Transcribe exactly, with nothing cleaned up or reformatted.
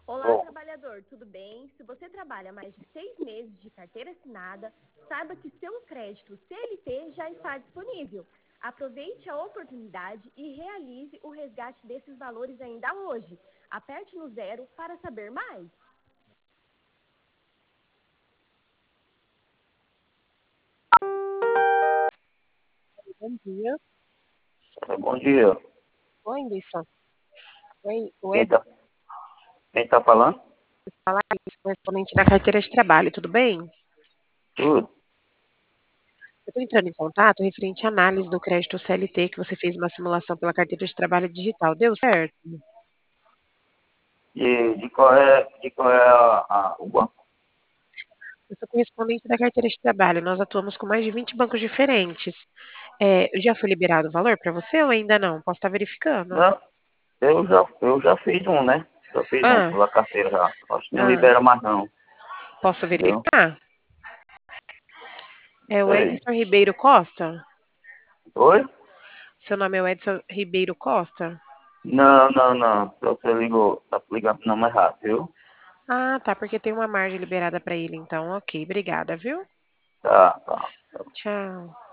Olá, trabalhador, tudo bem? Se você trabalha mais de seis meses de carteira assinada, saiba que seu crédito C L T já está disponível. Aproveite a oportunidade e realize o resgate desses valores ainda hoje. Aperte no zero para saber mais. Bom dia. Bom dia. Oi, Lisson. Oi, o Quem Ed tá, quem tá falando? fala isso, correspondente da carteira de trabalho, tudo bem? Tudo. Eu estou entrando em contato referente à análise do crédito C L T que você fez uma simulação pela carteira de trabalho digital. Deu certo? De, de qual é, de qual é a, a- o banco? Eu sou correspondente da carteira de trabalho. Nós atuamos com mais de vinte bancos diferentes. É, já foi liberado o valor para você ou ainda não? Posso estar verificando. Não, eu já, eu já fiz um, né? Já fiz um Ah, pela carteira já. Acho que não ah, libera mais não, posso entendeu? verificar? É o Sei. Edson Ribeiro Costa? Oi? Seu nome é o Edson Ribeiro Costa? Não, não, não. Você ligou, tá ligando pro número errado, viu? Ah, tá, porque tem uma margem liberada para ele, então, ok, obrigada, viu? Tá, tá. Tchau.